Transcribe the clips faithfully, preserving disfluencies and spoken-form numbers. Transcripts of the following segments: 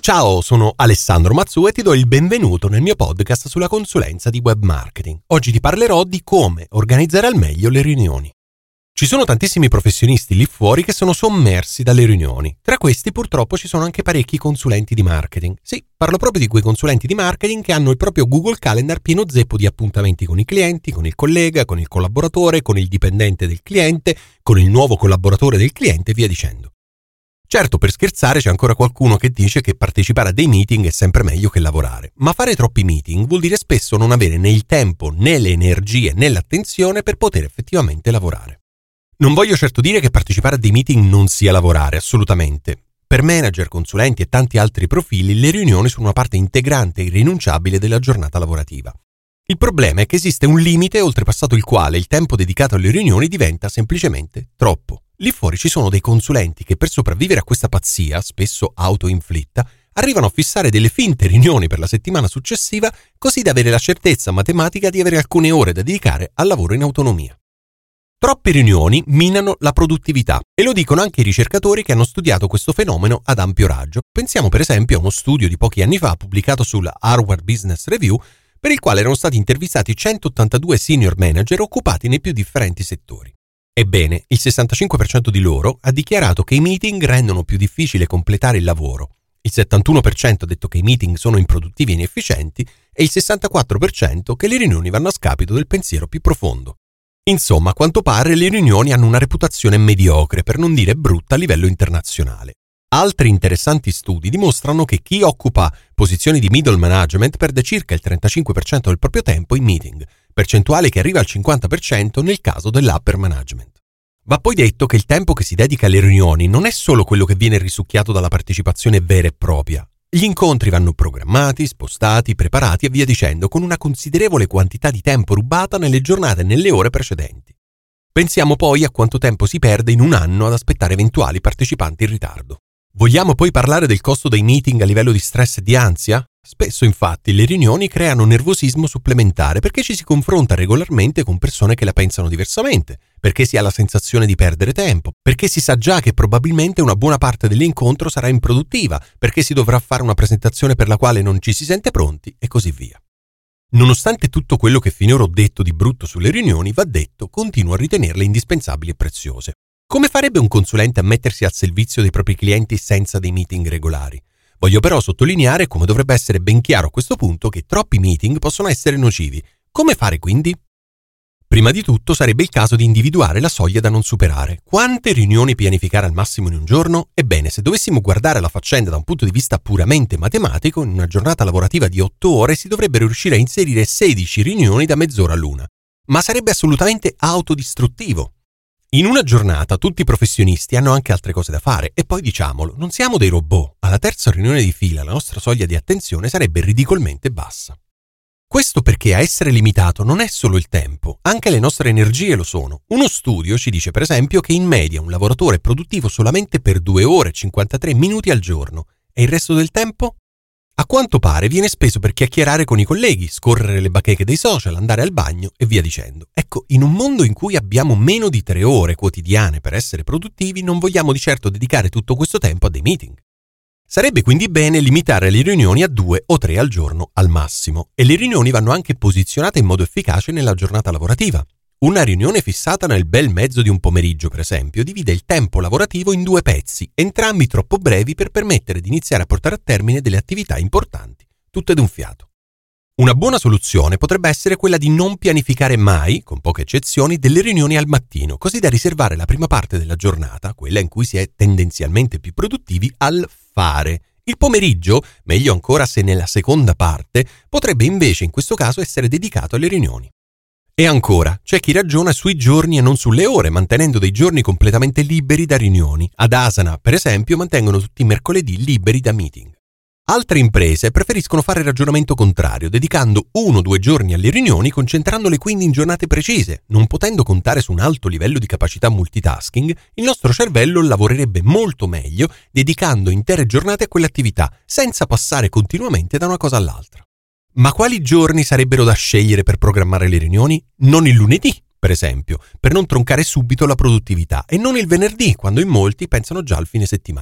Ciao, sono Alessandro Mazzu e ti do il benvenuto nel mio podcast sulla consulenza di web marketing. Oggi ti parlerò di come organizzare al meglio le riunioni. Ci sono tantissimi professionisti lì fuori che sono sommersi dalle riunioni. Tra questi purtroppo ci sono anche parecchi consulenti di marketing. Sì, parlo proprio di quei consulenti di marketing che hanno il proprio Google Calendar pieno zeppo di appuntamenti con i clienti, con il collega, con il collaboratore, con il dipendente del cliente, con il nuovo collaboratore del cliente e via dicendo. Certo, per scherzare c'è ancora qualcuno che dice che partecipare a dei meeting è sempre meglio che lavorare, ma fare troppi meeting vuol dire spesso non avere né il tempo, né le energie, né l'attenzione per poter effettivamente lavorare. Non voglio certo dire che partecipare a dei meeting non sia lavorare, assolutamente. Per manager, consulenti e tanti altri profili, le riunioni sono una parte integrante e irrinunciabile della giornata lavorativa. Il problema è che esiste un limite oltrepassato il quale il tempo dedicato alle riunioni diventa semplicemente troppo. Lì fuori ci sono dei consulenti che per sopravvivere a questa pazzia, spesso autoinflitta, arrivano a fissare delle finte riunioni per la settimana successiva così da avere la certezza matematica di avere alcune ore da dedicare al lavoro in autonomia. Troppe riunioni minano la produttività e lo dicono anche i ricercatori che hanno studiato questo fenomeno ad ampio raggio. Pensiamo per esempio a uno studio di pochi anni fa pubblicato sulla Harvard Business Review per il quale erano stati intervistati centottantadue senior manager occupati nei più differenti settori. Ebbene, il sessantacinque per cento di loro ha dichiarato che i meeting rendono più difficile completare il lavoro, il settantuno per cento ha detto che i meeting sono improduttivi e inefficienti e il sessantaquattro per cento che le riunioni vanno a scapito del pensiero più profondo. Insomma, a quanto pare le riunioni hanno una reputazione mediocre, per non dire brutta a livello internazionale. Altri interessanti studi dimostrano che chi occupa posizioni di middle management perde circa il trentacinque per cento del proprio tempo in meeting, percentuale che arriva al cinquanta per cento nel caso dell'upper management. Va poi detto che il tempo che si dedica alle riunioni non è solo quello che viene risucchiato dalla partecipazione vera e propria. Gli incontri vanno programmati, spostati, preparati e via dicendo, con una considerevole quantità di tempo rubata nelle giornate e nelle ore precedenti. Pensiamo poi a quanto tempo si perde in un anno ad aspettare eventuali partecipanti in ritardo. Vogliamo poi parlare del costo dei meeting a livello di stress e di ansia? Spesso infatti le riunioni creano nervosismo supplementare perché ci si confronta regolarmente con persone che la pensano diversamente, perché si ha la sensazione di perdere tempo, perché si sa già che probabilmente una buona parte dell'incontro sarà improduttiva, perché si dovrà fare una presentazione per la quale non ci si sente pronti e così via. Nonostante tutto quello che finora ho detto di brutto sulle riunioni, va detto, continuo a ritenerle indispensabili e preziose. Come farebbe un consulente a mettersi al servizio dei propri clienti senza dei meeting regolari? Voglio però sottolineare come dovrebbe essere ben chiaro a questo punto che troppi meeting possono essere nocivi. Come fare quindi? Prima di tutto sarebbe il caso di individuare la soglia da non superare. Quante riunioni pianificare al massimo in un giorno? Ebbene, se dovessimo guardare la faccenda da un punto di vista puramente matematico, in una giornata lavorativa di otto ore si dovrebbero riuscire a inserire sedici riunioni da mezz'ora all'una. Ma sarebbe assolutamente autodistruttivo. In una giornata tutti i professionisti hanno anche altre cose da fare e poi diciamolo, non siamo dei robot. Alla terza riunione di fila la nostra soglia di attenzione sarebbe ridicolmente bassa. Questo perché a essere limitato non è solo il tempo, anche le nostre energie lo sono. Uno studio ci dice per esempio che in media un lavoratore è produttivo solamente per due ore e cinquantatré minuti al giorno e il resto del tempo? A quanto pare viene speso per chiacchierare con i colleghi, scorrere le bacheche dei social, andare al bagno e via dicendo. Ecco, in un mondo in cui abbiamo meno di tre ore quotidiane per essere produttivi, non vogliamo di certo dedicare tutto questo tempo a dei meeting. Sarebbe quindi bene limitare le riunioni a due o tre al giorno al massimo e le riunioni vanno anche posizionate in modo efficace nella giornata lavorativa. Una riunione fissata nel bel mezzo di un pomeriggio, per esempio, divide il tempo lavorativo in due pezzi, entrambi troppo brevi per permettere di iniziare a portare a termine delle attività importanti, tutte d'un fiato. Una buona soluzione potrebbe essere quella di non pianificare mai, con poche eccezioni, delle riunioni al mattino, così da riservare la prima parte della giornata, quella in cui si è tendenzialmente più produttivi, al fare. Il pomeriggio, meglio ancora se nella seconda parte, potrebbe invece in questo caso essere dedicato alle riunioni. E ancora, c'è chi ragiona sui giorni e non sulle ore, mantenendo dei giorni completamente liberi da riunioni. Ad Asana, per esempio, mantengono tutti i mercoledì liberi da meeting. Altre imprese preferiscono fare il ragionamento contrario, dedicando uno o due giorni alle riunioni, concentrandole quindi in giornate precise. Non potendo contare su un alto livello di capacità multitasking, il nostro cervello lavorerebbe molto meglio dedicando intere giornate a quell'attività, senza passare continuamente da una cosa all'altra. Ma quali giorni sarebbero da scegliere per programmare le riunioni? Non il lunedì, per esempio, per non troncare subito la produttività, e non il venerdì, quando in molti pensano già al fine settimana.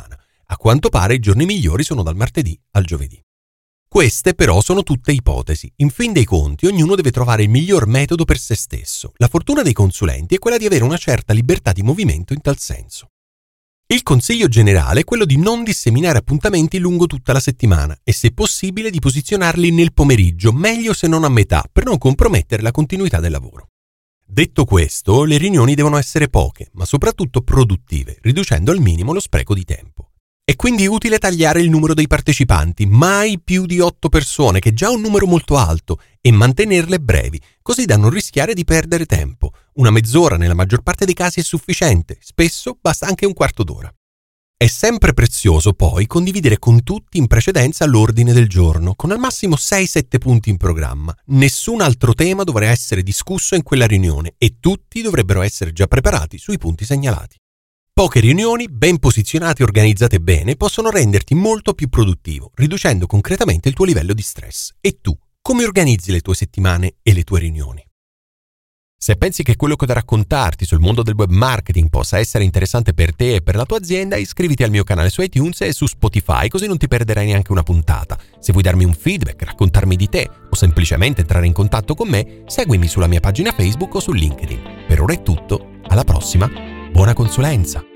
A quanto pare i giorni migliori sono dal martedì al giovedì. Queste però sono tutte ipotesi. In fin dei conti, ognuno deve trovare il miglior metodo per se stesso. La fortuna dei consulenti è quella di avere una certa libertà di movimento in tal senso. Il consiglio generale è quello di non disseminare appuntamenti lungo tutta la settimana e, se possibile, di posizionarli nel pomeriggio, meglio se non a metà, per non compromettere la continuità del lavoro. Detto questo, le riunioni devono essere poche, ma soprattutto produttive, riducendo al minimo lo spreco di tempo. È quindi utile tagliare il numero dei partecipanti, mai più di otto persone, che è già un numero molto alto, e mantenerle brevi, così da non rischiare di perdere tempo. Una mezz'ora nella maggior parte dei casi è sufficiente, spesso basta anche un quarto d'ora. È sempre prezioso poi condividere con tutti in precedenza l'ordine del giorno, con al massimo sei sette punti in programma. Nessun altro tema dovrà essere discusso in quella riunione e tutti dovrebbero essere già preparati sui punti segnalati. Poche riunioni, ben posizionate e organizzate bene, possono renderti molto più produttivo, riducendo concretamente il tuo livello di stress. E tu, come organizzi le tue settimane e le tue riunioni? Se pensi che quello che ho da raccontarti sul mondo del web marketing possa essere interessante per te e per la tua azienda, iscriviti al mio canale su iTunes e su Spotify, così non ti perderai neanche una puntata. Se vuoi darmi un feedback, raccontarmi di te o semplicemente entrare in contatto con me, seguimi sulla mia pagina Facebook o su LinkedIn. Per ora è tutto, alla prossima, buona consulenza!